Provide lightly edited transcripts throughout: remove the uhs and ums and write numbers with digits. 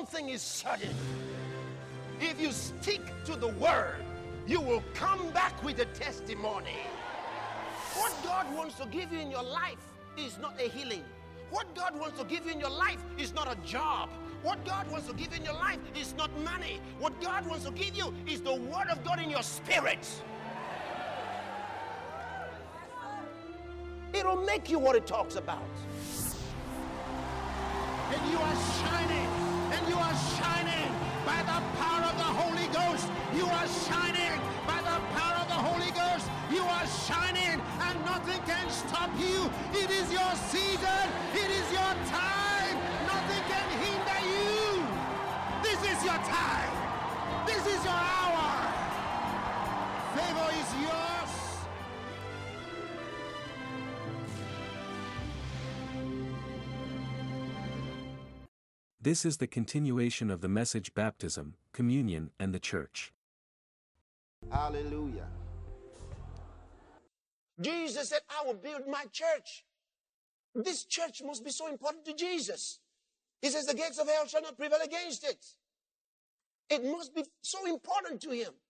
thing is sudden. If you stick to the word, you will come back with a testimony. What God wants to give you in your life is not a healing. What God wants to give you in your life is not a job. What God wants to give you in your life is not money. What God wants to give you is the word of God in your spirit. It'll make you what it talks about. And you are shining. And you are shining by the power of the Holy Ghost. You are shining by the power of the Holy Ghost. You are shining and nothing can stop you. It is your season. It is your time. Nothing can hinder you. This is your time. This is your hour. Favor is yours. This is the continuation of the message: baptism, communion, and the church. Hallelujah. Jesus said, I will build my church. This church must be so important to Jesus. He says, the gates of hell shall not prevail against it. It must be so important to him.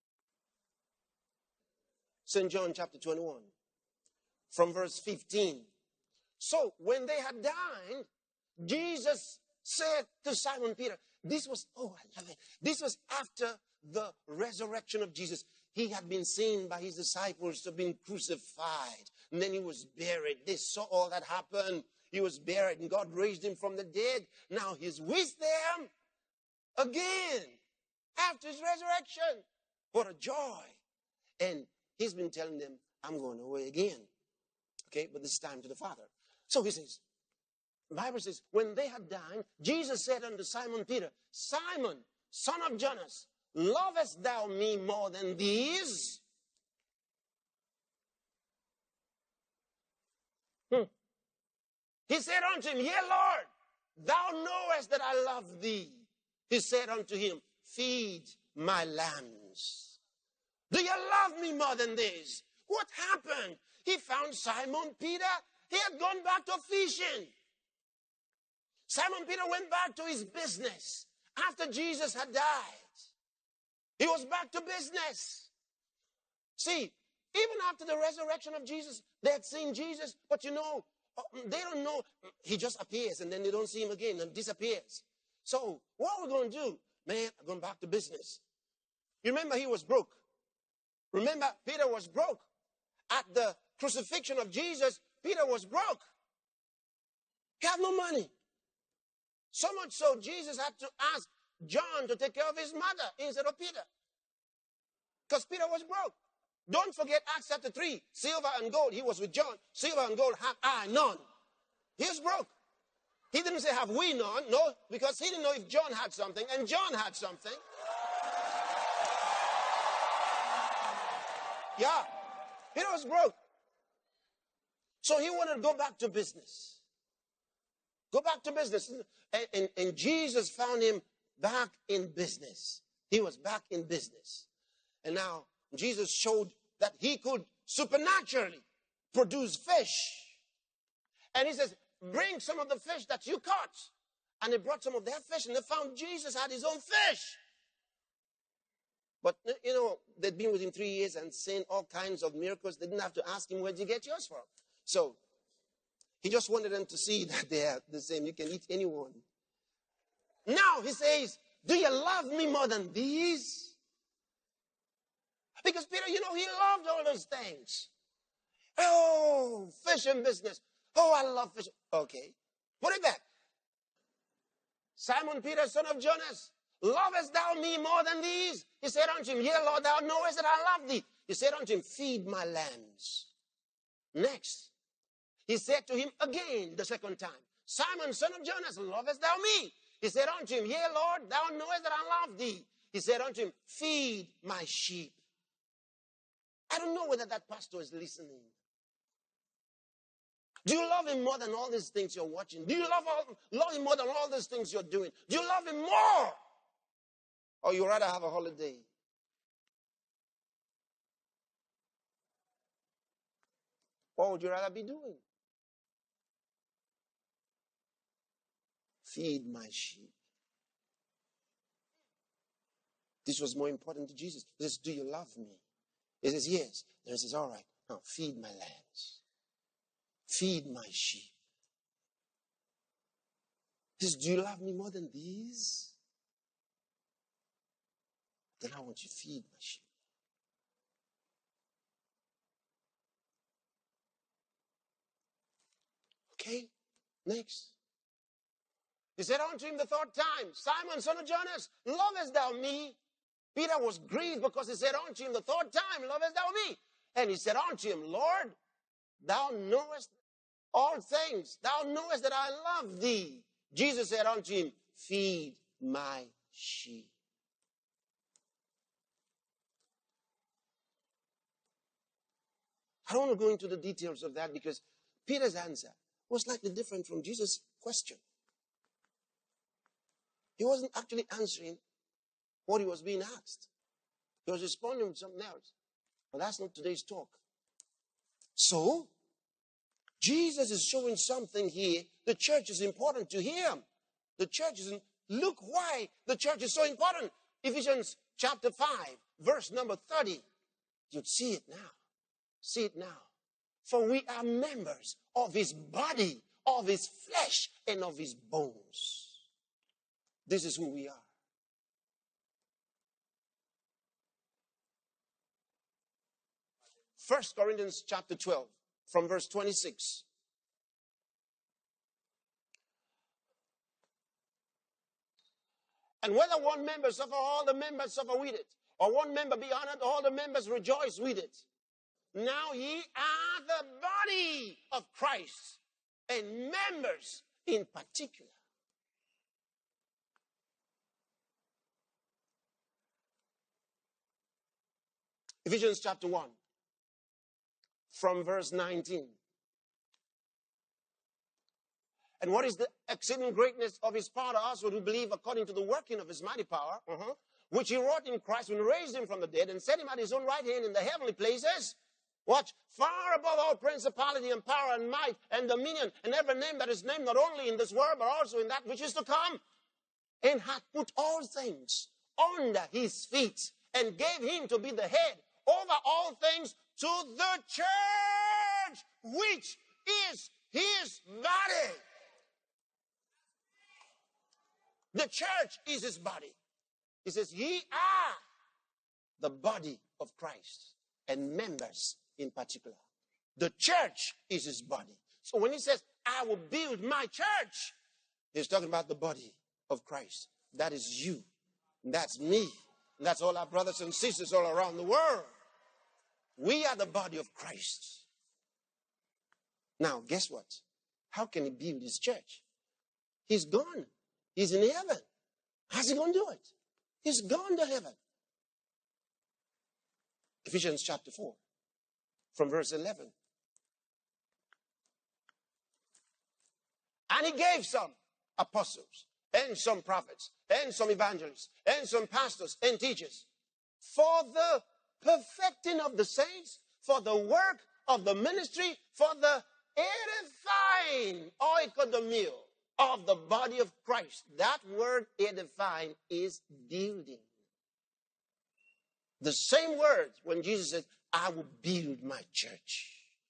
St. John chapter 21, from verse 15. So when they had dined, Jesus said to Simon Peter, this was after the resurrection of Jesus. He had been seen by his disciples to have been crucified. And then he was buried. They saw all that happen. He was buried and God raised him from the dead. Now he's with them again after his resurrection. What a joy. And he's been telling them, I'm going away again. Okay, but this time to the Father. So he says, the Bible says, when they had dined, Jesus said unto Simon Peter, Simon, son of Jonas, lovest thou me more than these? He said unto him, yea, Lord, thou knowest that I love thee. He said unto him, feed my lambs. Do you love me more than this? What happened? He found Simon Peter. He had gone back to fishing. Simon Peter went back to his business after Jesus had died. He was back to business. See, even after the resurrection of Jesus, they had seen Jesus, but they don't know. He just appears and then they don't see him again and disappears. So what are we going to do? Man, I'm going back to business. You remember he was broke. Remember, Peter was broke. At the crucifixion of Jesus, Peter was broke. He had no money. So much so, Jesus had to ask John to take care of his mother instead of Peter. Because Peter was broke. Don't forget Acts chapter 3. Silver and gold, he was with John. Silver and gold have I none. He was broke. He didn't say have we none. No, because he didn't know if John had something and John had something. Yeah, Peter was broke. So he wanted to go back to business. Go back to business. And Jesus found him back in business. He was back in business. And now Jesus showed that he could supernaturally produce fish. And he says, bring some of the fish that you caught. And they brought some of their fish and they found Jesus had his own fish. But, they'd been with him 3 years and seen all kinds of miracles. They didn't have to ask him, where'd you get yours from? So he just wanted them to see that they are the same. You can eat anyone. Now he says, do you love me more than these? Because Peter, he loved all those things. Oh, fishing business. Oh, I love fishing. Okay, put it back. Simon Peter, son of Jonas, lovest thou me more than these? He said unto him, yea, Lord, thou knowest that I love thee. He said unto him, feed my lambs. Next, he said to him again the second time, Simon, son of Jonas, lovest thou me? He said unto him, yea, Lord, thou knowest that I love thee. He said unto him, feed my sheep. I don't know whether that pastor is listening. Do you love him more than all these things you're watching? Do you love him more than all these things you're doing? Do you love him more? Or you rather have a holiday? What would you rather be doing? Feed my sheep. This was more important to Jesus. He says, do you love me? He says, yes. Then he says, all right, now feed my lambs. Feed my sheep. He says, do you love me more than these? Then I want you to feed my sheep. Okay, next. He said unto him the third time, Simon, son of Jonas, lovest thou me? Peter was grieved because he said unto him the third time, lovest thou me? And he said unto him, Lord, thou knowest all things. Thou knowest that I love thee. Jesus said unto him, feed my sheep. I don't want to go into the details of that because Peter's answer was slightly different from Jesus' question. He wasn't actually answering what he was being asked. He was responding with something else. But that's not today's talk. So, Jesus is showing something here. The church is important to him. The church is, look why the church is so important. Ephesians chapter 5, verse number 30. You'd see it now. See it now. For we are members of his body, of his flesh, and of his bones. This is who we are. 1 Corinthians chapter 12, from verse 26. And whether one member suffer, all the members suffer with it. Or one member be honored, all the members rejoice with it. Now ye are the body of Christ, and members in particular. Ephesians chapter 1, from verse 19. And what is the exceeding greatness of his power to us who believe according to the working of his mighty power, which he wrought in Christ when he raised him from the dead and set him at his own right hand in the heavenly places? Watch, far above all principality and power and might and dominion and every name that is named, not only in this world, but also in that which is to come. And hath put all things under his feet and gave him to be the head over all things to the church, which is his body. The church is his body. He says, ye are the body of Christ, and members in particular. The church is his body. So when he says, I will build my church, he's talking about the body of Christ. That is you. That's me. That's all our brothers and sisters all around the world. We are the body of Christ. Now, guess what? How can he build his church? He's gone. He's in heaven. How's he going to do it? He's gone to heaven. Ephesians chapter 4, from verse 11. And he gave some apostles, and some prophets, and some evangelists, and some pastors and teachers, for the perfecting of the saints, for the work of the ministry, for the edifying, oikodomio, of the body of Christ. That word edifying is building. The same word when Jesus said, I will build my church.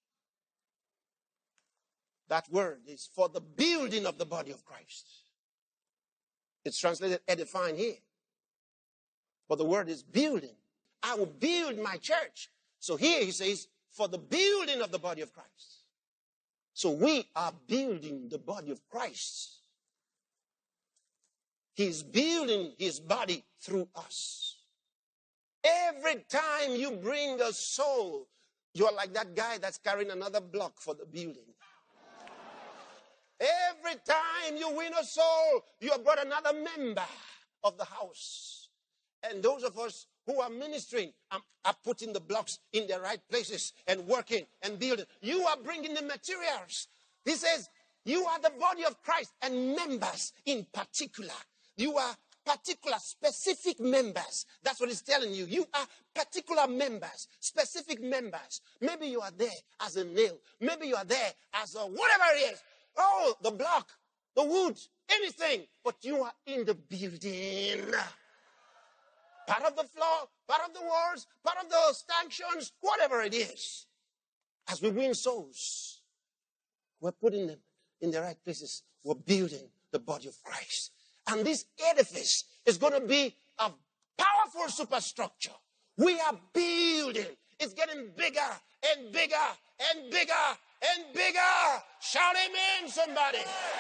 That word is for the building of the body of Christ. It's translated edifying here. But the word is building. I will build my church. So here he says, for the building of the body of Christ. So we are building the body of Christ. He's building his body through us. Every time you bring a soul, you're like that guy that's carrying another block for the building. Every time you win a soul, you have brought another member of the house. And those of us who are ministering are putting the blocks in their right places and working and building. You are bringing the materials. He says, you are the body of Christ and members in particular. You are particular, specific members. That's what he's telling you. You are particular members, specific members. Maybe you are there as a nail. Maybe you are there as a whatever it is. Oh, the block, the wood, anything. But you are in the building. part of the floor, part of the walls, part of the stanchions, whatever it is. As we win souls, we're putting them in the right places. We're building the body of Christ. And this edifice is going to be a powerful superstructure. We are building. It's getting bigger and bigger and bigger and bigger. Shout amen, somebody.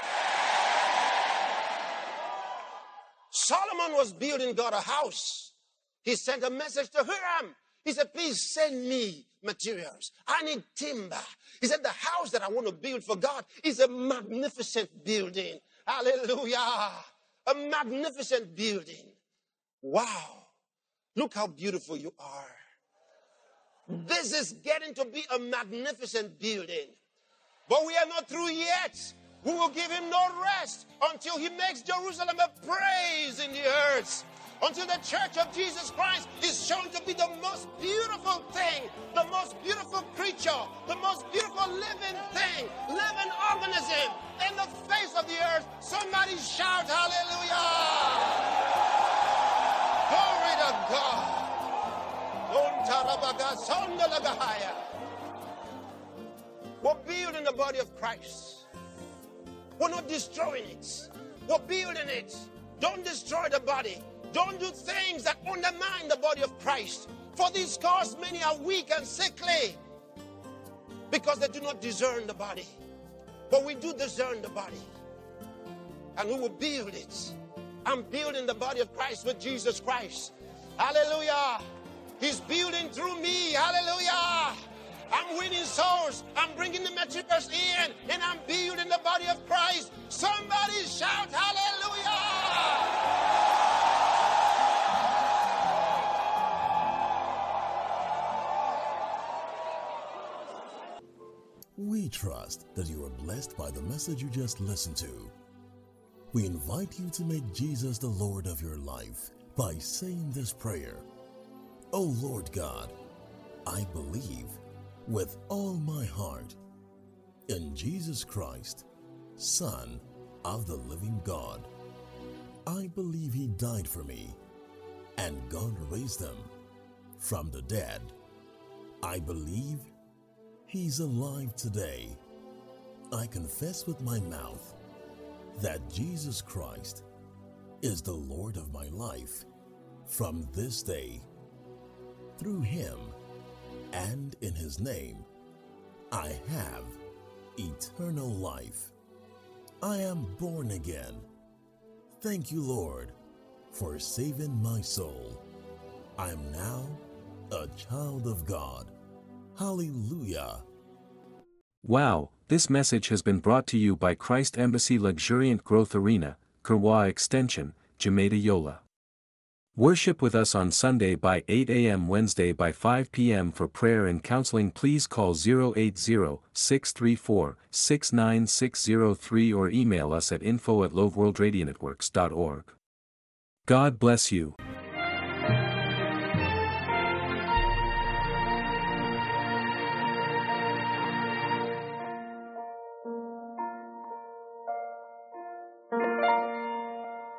Solomon was building God a house. He sent a message to Hiram. He said, please send me materials. I need timber. He said, the house that I want to build for God is a magnificent building. Hallelujah. A magnificent building. Wow. Look how beautiful you are. This is getting to be a magnificent building. But we are not through yet. We will give him no rest until he makes Jerusalem a praise in the earth. Until the church of Jesus Christ is shown to be the most beautiful thing, the most beautiful creature, the most beautiful living thing, living organism in the face of the earth. Somebody shout hallelujah. Glory to God. We're building the body of Christ. We're not destroying it. We're building it. Don't destroy the body. Don't do things that undermine the body of Christ. For this cause many are weak and sickly, because they do not discern the body. But we do discern the body. And we will build it. I'm building the body of Christ with Jesus Christ. Hallelujah. He's building through me. Hallelujah. I'm winning souls. I'm bringing the materials in. And I'm building the body of Christ. Somebody shout hallelujah. We trust that you are blessed by the message you just listened to. We invite you to make Jesus the Lord of your life by saying this prayer. Oh Lord God, I believe with all my heart in Jesus Christ, Son of the living God. I believe he died for me and God raised him from the dead. I believe he's alive today. I confess with my mouth that Jesus Christ is the Lord of my life from this day. Through him and in his name, I have eternal life. I am born again. Thank you, Lord, for saving my soul. I am now a child of God. Hallelujah. Wow, this message has been brought to you by Christ Embassy Luxuriant Growth Arena, Kerwa Extension, Jamaica Yola. Worship with us on Sunday by 8 a.m. Wednesday by 5 p.m. For prayer and counseling please call 080-634-69603 or email us at info@loveworldradionetworks.org. God bless you.